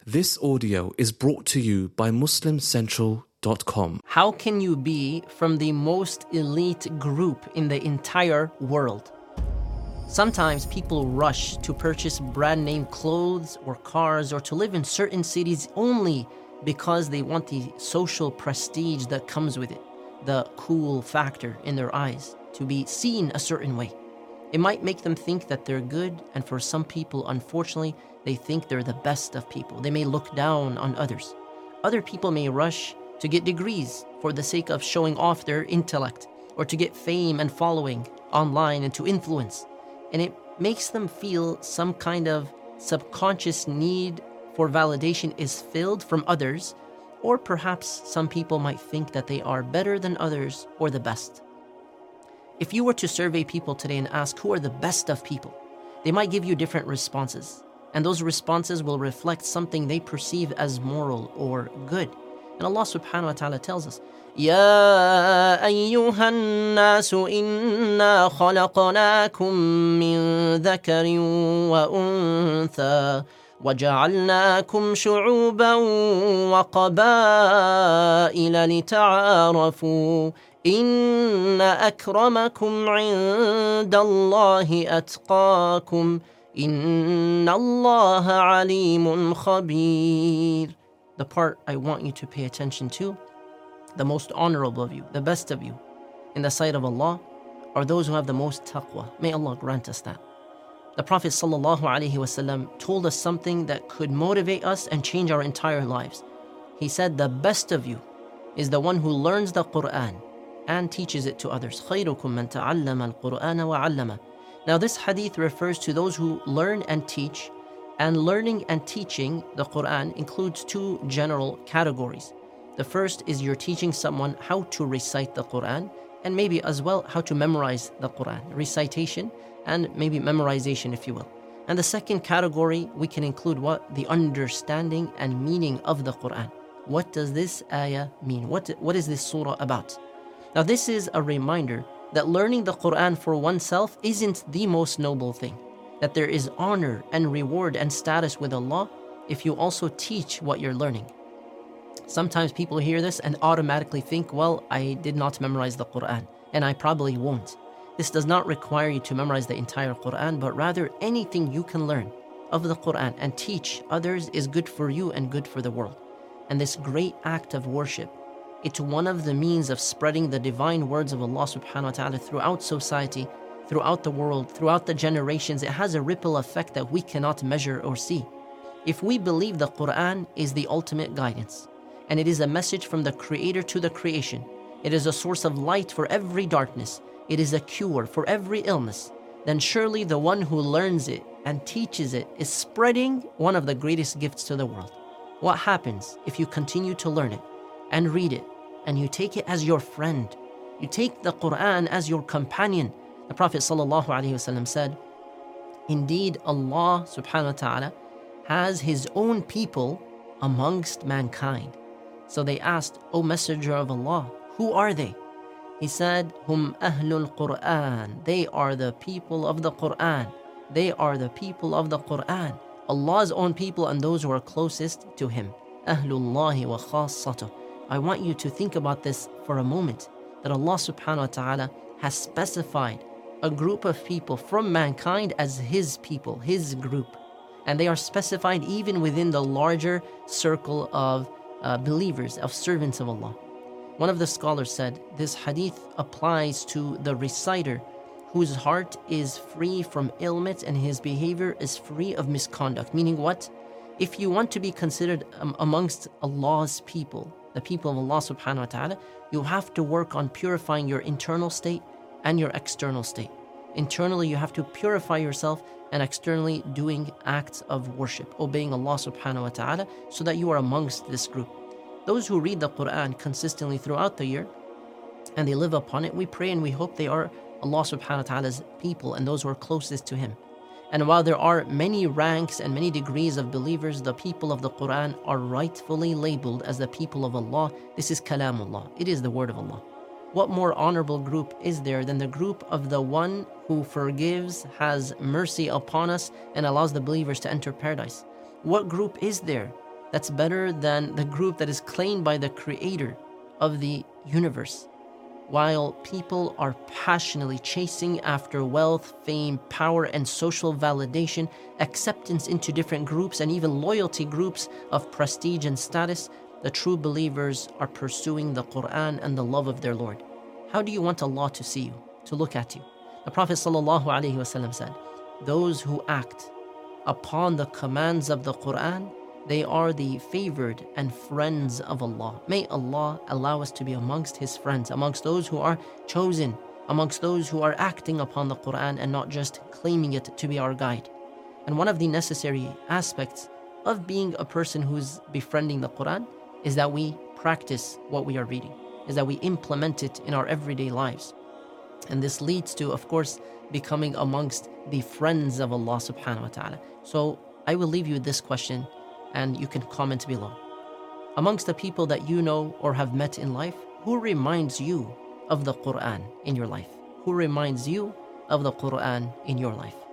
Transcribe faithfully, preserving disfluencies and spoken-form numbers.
This audio is brought to you by Muslim Central dot com. How can you be from the most elite group in the entire world? Sometimes people rush to purchase brand name clothes or cars or to live in certain cities only because they want the social prestige that comes with it, the cool factor in their eyes, to be seen a certain way. It might make them think that they're good, and for some people, unfortunately, they think they're the best of people. They may look down on others. Other people may rush to get degrees for the sake of showing off their intellect, or to get fame and following online and to influence. And it makes them feel some kind of subconscious need for validation is filled from others, or perhaps some people might think that they are better than others or the best. If you were to survey people today and ask who are the best of people, they might give you different responses. And those responses will reflect something they perceive as moral or good. And Allah subhanahu wa ta'ala tells us, يَا أَيُّهَا النَّاسُ إِنَّا خَلَقْنَاكُم مِّن ذَكَرٍ وَأُنثَىٰ وَجَعَلْنَاكُمْ شُعُوبًا وَقَبَائِلَ لِتَعَارَفُوا إِنَّ أَكْرَمَكُمْ عِندَ اللَّهِ أَتْقَاكُمْ إِنَّ اللَّهَ عَلِيمٌ خَبِيرٌ. The part I want you to pay attention to, the most honorable of you, the best of you, in the sight of Allah, are those who have the most taqwa. May Allah grant us that. The Prophet ﷺ told us something that could motivate us and change our entire lives. He said, the best of you is the one who learns the Quran and teaches it to others. خَيْرُكُم مَّن تَعَلَّمَ الْقُرْآنَ وَعَلَّمَهُ. Now this hadith refers to those who learn and teach, and learning and teaching the Quran includes two general categories. The first is you're teaching someone how to recite the Quran, and maybe as well how to memorize the Quran, recitation and maybe memorization, if you will. And the second category, we can include what? The understanding and meaning of the Quran. What does this ayah mean? What, what is this surah about? Now this is a reminder that learning the Quran for oneself isn't the most noble thing, that there is honor and reward and status with Allah if you also teach what you're learning. Sometimes people hear this and automatically think, well, I did not memorize the Quran, and I probably won't. This does not require you to memorize the entire Quran, but rather anything you can learn of the Quran and teach others is good for you and good for the world. And this great act of worship, it's one of the means of spreading the divine words of Allah subhanahu wa ta'ala throughout society, throughout the world, throughout the generations. It has a ripple effect that we cannot measure or see. If we believe the Quran is the ultimate guidance, and it is a message from the Creator to the creation, it is a source of light for every darkness, it is a cure for every illness, then surely the one who learns it and teaches it is spreading one of the greatest gifts to the world. What happens if you continue to learn it and read it, and you take it as your friend? You take the Quran as your companion. The Prophet ﷺ said, indeed, Allah subhanahu wa ta'ala has His own people amongst mankind. So they asked, O Messenger of Allah, who are they? He said, Hum ahlul Quran. They are the people of the Quran. They are the people of the Quran. Allah's own people and those who are closest to Him. Ahlullahi wa khassatuh. I want you to think about this for a moment, that Allah subhanahu wa ta'ala has specified a group of people from mankind as His people, His group. And they are specified even within the larger circle of uh, believers, of servants of Allah. One of the scholars said, this hadith applies to the reciter whose heart is free from ailment and his behavior is free of misconduct. Meaning what? If you want to be considered um, amongst Allah's people, the people of Allah subhanahu wa ta'ala, you have to work on purifying your internal state and your external state. Internally, you have to purify yourself, and externally doing acts of worship, obeying Allah subhanahu wa ta'ala, so that you are amongst this group. Those who read the Quran consistently throughout the year, and they live upon it, we pray and we hope they are Allah subhanahu wa ta'ala's people and those who are closest to Him. And while there are many ranks and many degrees of believers, the people of the Quran are rightfully labeled as the people of Allah. This is Kalamullah. It is the word of Allah. What more honorable group is there than the group of the one who forgives, has mercy upon us, and allows the believers to enter paradise? What group is there that's better than the group that is claimed by the creator of the universe. While people are passionately chasing after wealth, fame, power, and social validation, acceptance into different groups, and even loyalty groups of prestige and status, the true believers are pursuing the Quran and the love of their Lord. How do you want Allah to see you, to look at you? The Prophet ﷺ said, those who act upon the commands of the Quran, they are the favored and friends of Allah. May Allah allow us to be amongst His friends, amongst those who are chosen, amongst those who are acting upon the Quran and not just claiming it to be our guide. And one of the necessary aspects of being a person who's befriending the Quran is that we practice what we are reading, is that we implement it in our everyday lives. And this leads to, of course, becoming amongst the friends of Allah subhanahu wa ta'ala. So I will leave you with this question, and you can comment below. Amongst the people that you know or have met in life, who reminds you of the Quran in your life? Who reminds you of the Quran in your life?